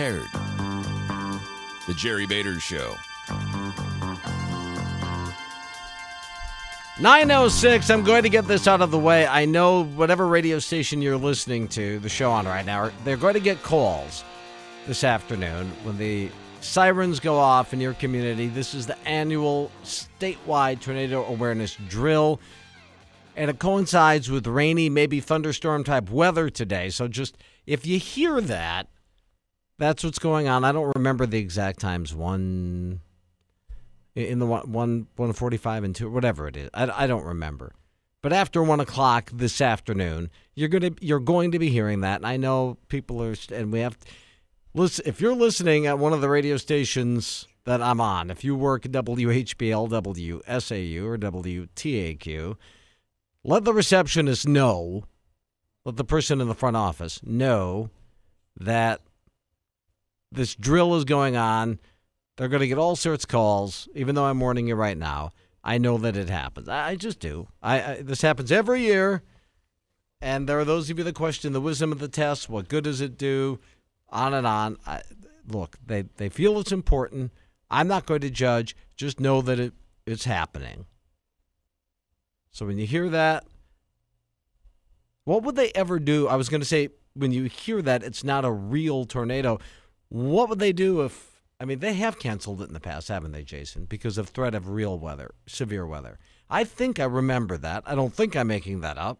prepared. The Jerry Bader Show. 9:06, I'm going to get this out of the way. I know whatever radio station you're listening to the show on right now, they're going to get calls this afternoon when the sirens go off in your community. This is the annual statewide tornado awareness drill, and it coincides with rainy, maybe thunderstorm type weather today. So just if you hear that, that's what's going on. I don't remember the exact times, in the 1:45 and 2, whatever it is. I don't remember. But after 1 o'clock this afternoon, you're going to be hearing that. And I know people are, and we have, listen, if you're listening at one of the radio stations that I'm on, if you work at WHBL, WSAU, or WTAQ, let the receptionist know, let the person in the front office know that this drill is going on. They're going to get all sorts of calls, even though I'm warning you right now. I know that it happens. I just do. This happens every year, and there are those of you that question the wisdom of the test. What good does it do? On and on. Look, they feel it's important. I'm not going to judge. Just know that it's happening. So when you hear that, what would they ever do? I was going to say, when you hear that it's not a real tornado, what would they do if, they have canceled it in the past, haven't they, Jason, because of threat of real weather, severe weather. I think I remember that. I don't think I'm making that up.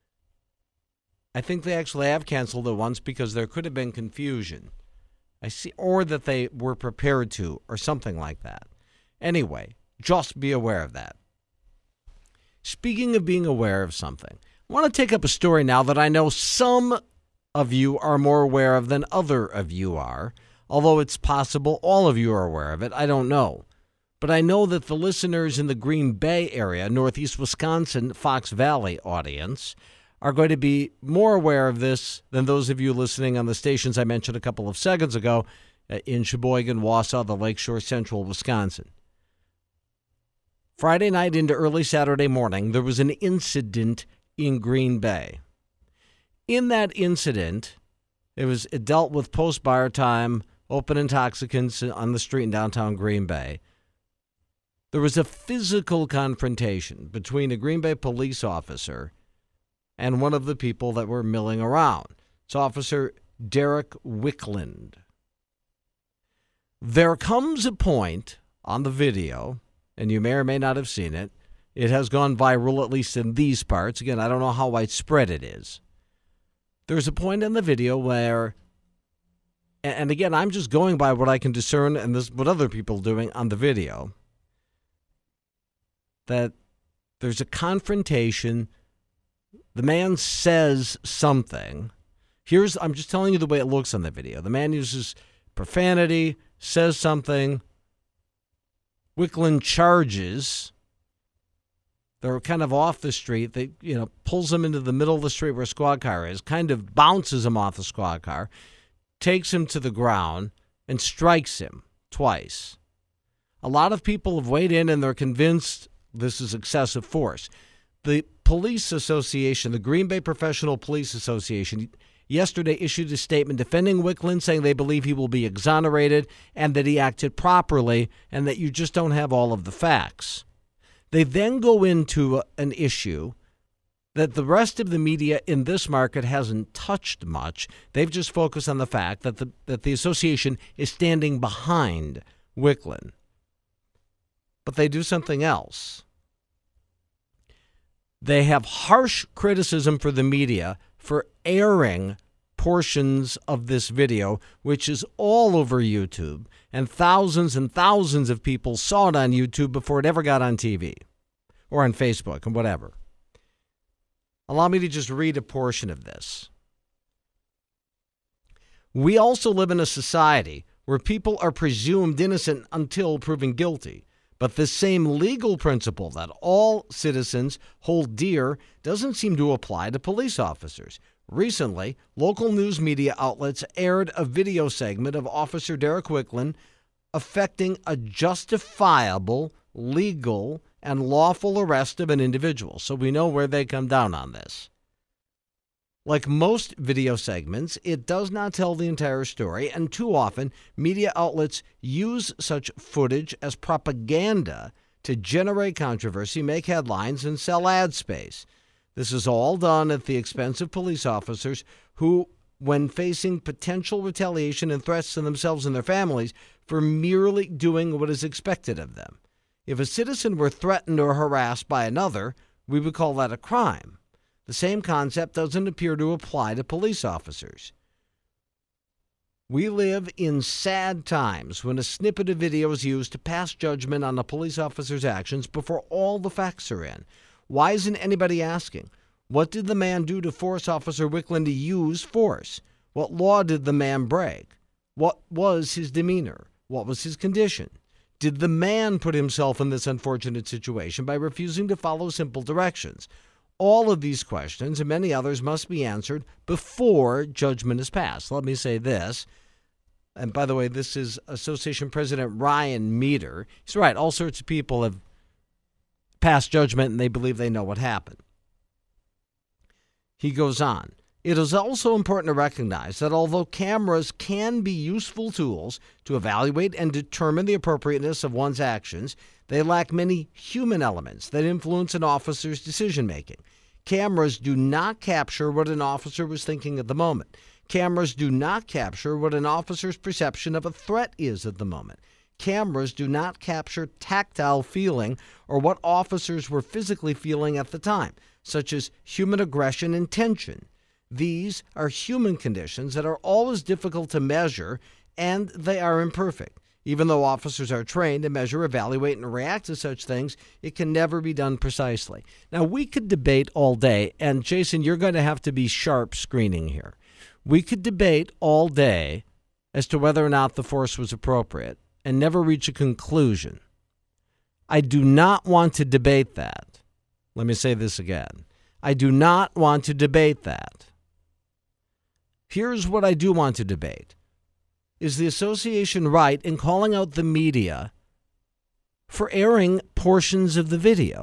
I think they actually have canceled it once because there could have been confusion. I see, or that they were prepared to, or something like that. Anyway, just be aware of that. Speaking of being aware of something, I want to take up a story now that I know some of you are more aware of than other of you are. Although it's possible all of you are aware of it, I don't know. But I know that the listeners in the Green Bay area, Northeast Wisconsin, Fox Valley audience, are going to be more aware of this than those of you listening on the stations I mentioned a couple of seconds ago in Sheboygan, Wausau, the Lakeshore, Central Wisconsin. Friday night into early Saturday morning, there was an incident in Green Bay. In that incident, it dealt with post-bar time, open intoxicants on the street in downtown Green Bay. There was a physical confrontation between a Green Bay police officer and one of the people that were milling around. It's Officer Derek Wickland. There comes a point on the video, and you may or may not have seen it. It has gone viral, at least in these parts. Again, I don't know how widespread it is. There's a point in the video where, and again, I'm just going by what I can discern and this what other people are doing on the video, that there's a confrontation. The man says something. I'm just telling you the way it looks on the video. The man uses profanity, says something. Wickland charges. They're kind of off the street. They, pulls him into the middle of the street where a squad car is, kind of bounces him off the squad car, takes him to the ground, and strikes him twice. A lot of people have weighed in, and they're convinced this is excessive force. The police association, the Green Bay Professional Police Association, yesterday issued a statement defending Wickland, saying they believe he will be exonerated and that he acted properly and that you just don't have all of the facts. They then go into an issue that the rest of the media in this market hasn't touched much. They've just focused on the fact that the association is standing behind Wickland. But they do something else. They have harsh criticism for the media for airing portions of this video, which is all over YouTube, and thousands of people saw it on YouTube before it ever got on TV or on Facebook and whatever. Allow me to just read a portion of this. We also live in a society where people are presumed innocent until proven guilty. But this same legal principle that all citizens hold dear doesn't seem to apply to police officers. Recently, local news media outlets aired a video segment of Officer Derek Wickland affecting a justifiable, legal, and lawful arrest of an individual. So we know where they come down on this. Like most video segments, it does not tell the entire story, and too often, media outlets use such footage as propaganda to generate controversy, make headlines, and sell ad space. This is all done at the expense of police officers who, when facing potential retaliation and threats to themselves and their families for merely doing what is expected of them. If a citizen were threatened or harassed by another, we would call that a crime. The same concept doesn't appear to apply to police officers. We live in sad times when a snippet of video is used to pass judgment on a police officer's actions before all the facts are in. Why isn't anybody asking, what did the man do to force Officer Wicklund to use force? What law did the man break? What was his demeanor? What was his condition? Did the man put himself in this unfortunate situation by refusing to follow simple directions? All of these questions and many others must be answered before judgment is passed. Let me say this. And by the way, this is Association President Ryan Meter. He's right. All sorts of people have passed judgment and they believe they know what happened. He goes on. It is also important to recognize that although cameras can be useful tools to evaluate and determine the appropriateness of one's actions, they lack many human elements that influence an officer's decision-making. Cameras do not capture what an officer was thinking at the moment. Cameras do not capture what an officer's perception of a threat is at the moment. Cameras do not capture tactile feeling or what officers were physically feeling at the time, such as human aggression and tension. These are human conditions that are always difficult to measure, and they are imperfect. Even though officers are trained to measure, evaluate, and react to such things, it can never be done precisely. Now, we could debate all day, and Jason, you're going to have to be sharp screening here. We could debate all day as to whether or not the force was appropriate and never reach a conclusion. I do not want to debate that. Let me say this again. I do not want to debate that. Here's what I do want to debate. Is the association right in calling out the media for airing portions of the video?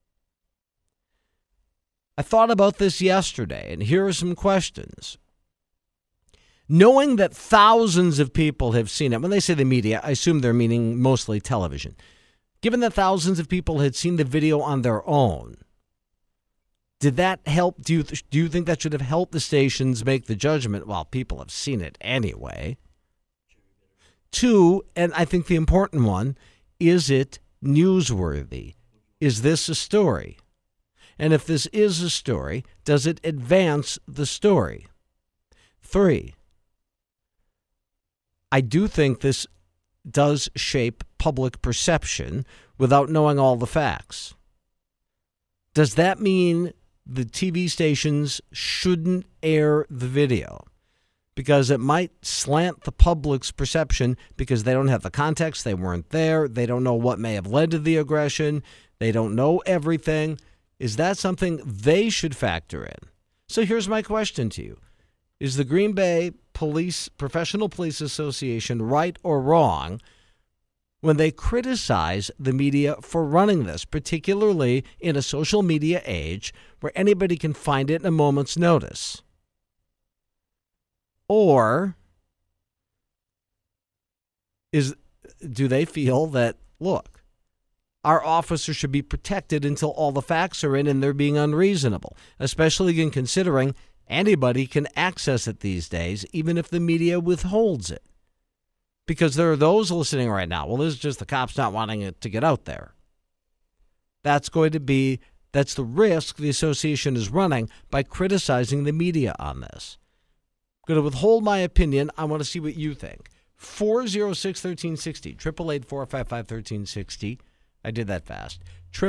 I thought about this yesterday, and here are some questions. Knowing that thousands of people have seen it, when they say the media, I assume they're meaning mostly television. Given that thousands of people had seen the video on their own, did that help? Do you think that should have helped the stations make the judgment? Well, people have seen it anyway. Two, and I think the important one, is it newsworthy? Is this a story? And if this is a story, does it advance the story? Three, I do think this does shape public perception without knowing all the facts. Does that mean the TV stations shouldn't air the video because it might slant the public's perception because they don't have the context, they weren't there, they don't know what may have led to the aggression, they don't know everything? Is that something they should factor in? So here's my question to you. Is the Green Bay Professional Police Association right or wrong when they criticize the media for running this, particularly in a social media age where anybody can find it in a moment's notice? Or do they feel that, look, our officers should be protected until all the facts are in and they're being unreasonable, especially in considering anybody can access it these days, even if the media withholds it? Because there are those listening right now, well, this is just the cops not wanting it to get out there. That's the risk the association is running by criticizing the media on this. I'm going to withhold my opinion. I want to see what you think. 406-1360, 888-455-1360. I did that fast.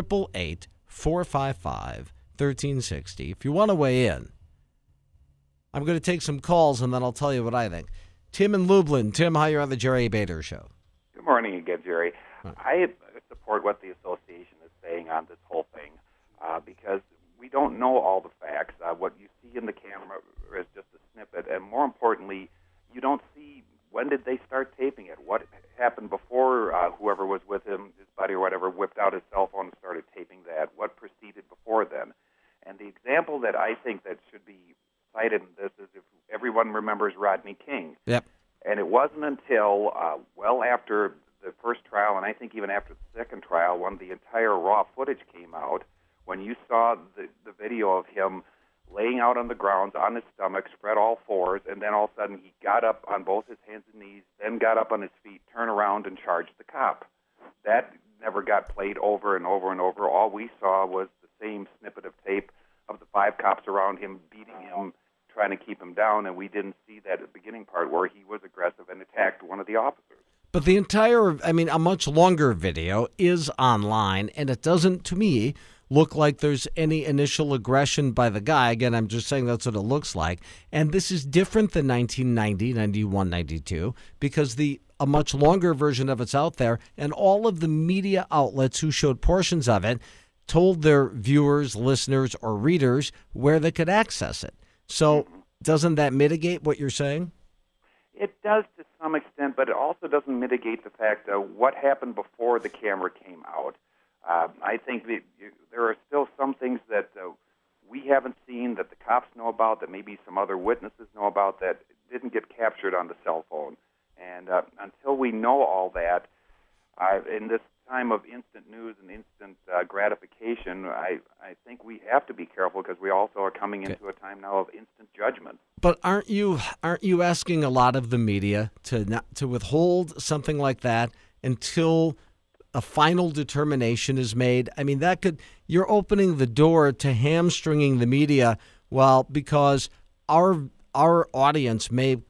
888-455-1360. If you want to weigh in, I'm going to take some calls and then I'll tell you what I think. Tim in Lublin. Tim, how you're on the Jerry Bader Show. Good morning again, Jerry. I support what the association is saying on this whole thing because we don't know all the facts. What you see in the camera is just a snippet, and more importantly, you don't see when did they start taping it, what happened before whoever was with him, his buddy or whatever, whipped out his cell phone and started taping that, what proceeded before then. And the example that I think that should be cited in this is if everyone remembers Rodney King. Yep. And it wasn't until well after the first trial, and I think even after the second trial, when the entire raw footage came out, when you saw the video of him laying out on the ground on his stomach, spread all fours, and then all of a sudden he got up on both his hands and knees, then got up on his feet, turned around, and charged the cop. That never got played over and over and over. All we saw was the same snippet of tape of the 5 cops around him beating him, trying to keep him down, and we didn't see that at the beginning part where he was aggressive and attacked one of the officers. But the entire, a much longer video is online, and it doesn't, to me, look like there's any initial aggression by the guy. Again, I'm just saying that's what it looks like. And this is different than 1990, 91, 92, because a much longer version of it's out there, and all of the media outlets who showed portions of it told their viewers, listeners, or readers where they could access it. So doesn't that mitigate what you're saying? It does to some extent, but it also doesn't mitigate the fact of what happened before the camera came out. I think that there are still some things that we haven't seen that the cops know about, that maybe some other witnesses know about, that didn't get captured on the cell phone. And until we know all that, in this time of instant news and instant gratification, I think we have to be careful because we also are coming into a time now of instant judgment. But aren't you asking a lot of the media to withhold something like that until a final determination is made? I mean, you're opening the door to hamstringing the media, because our audience may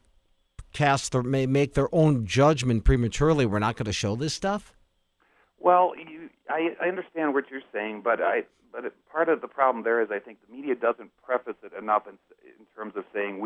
make their own judgment prematurely. We're not going to show this stuff. Well, I understand what you're saying, but part of the problem there is I think the media doesn't preface it enough in terms of saying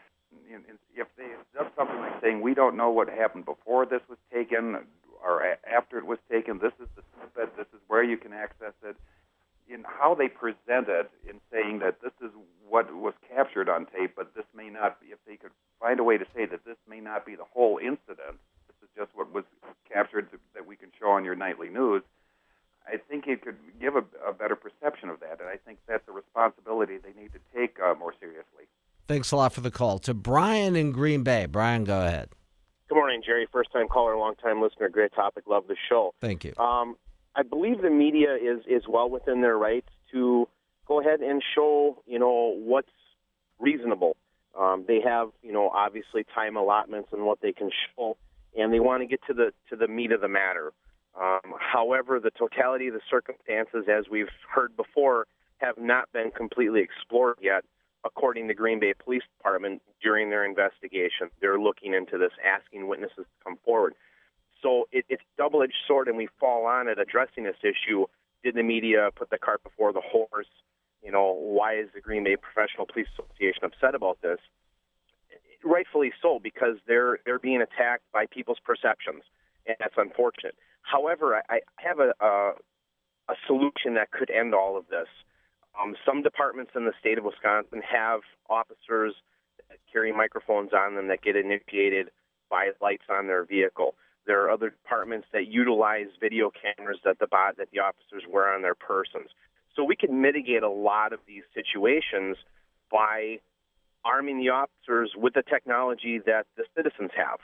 if they does something like saying we don't know what happened before this was taken or after it was taken. This is the snippet. This is where you can access it. In how they present it, in saying that this is what was captured on tape, but this may not be. If they could find a way to say that this may not be the whole incident, this is just what was captured that we can show on your nightly news, I think it could give a better perception of that, and I think that's a responsibility they need to take more seriously. Thanks a lot for the call. To Brian in Green Bay. Brian, go ahead. Good morning, Jerry. First-time caller, long-time listener. Great topic. Love the show. Thank you. I believe the media is well within their rights to go ahead and show, what's reasonable. They have, obviously time allotments and what they can show, and they want to get to the meat of the matter. However, the totality of the circumstances, as we've heard before, have not been completely explored yet, according to Green Bay Police Department during their investigation. They're looking into this, asking witnesses to come forward. So it's a double-edged sword, and we fall on it addressing this issue. Did the media put the cart before the horse? Why is the Green Bay Professional Police Association upset about this? Rightfully so, because they're being attacked by people's perceptions, and that's unfortunate. However, I have a solution that could end all of this. Some departments in the state of Wisconsin have officers that carry microphones on them that get initiated by lights on their vehicle. There are other departments that utilize video cameras that the officers wear on their persons. So we can mitigate a lot of these situations by arming the officers with the technology that the citizens have.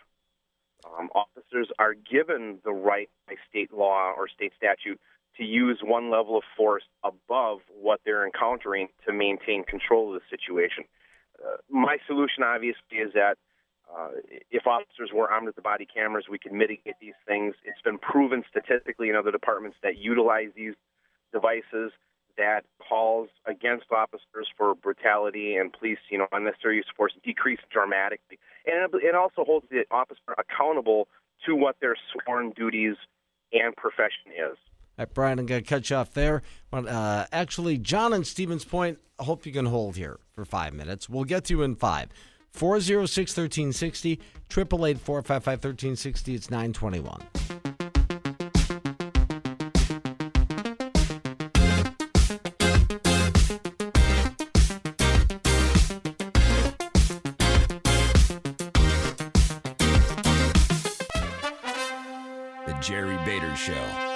Officers are given the right by state law or state statute to use one level of force above what they're encountering to maintain control of the situation. My solution, obviously, is that if officers were armed with the body cameras, we can mitigate these things. It's been proven statistically in other departments that utilize these devices that calls against officers for brutality and police, unnecessary use of force decrease dramatically. And it also holds the officer accountable to what their sworn duties and profession is. All right, Brian, I'm going to cut you off there. Actually, John in Stevens Point, I hope you can hold here for 5 minutes. We'll get to you in 5. 406-1360, 888-455-1360. It's 921. The Jerry Bader Show.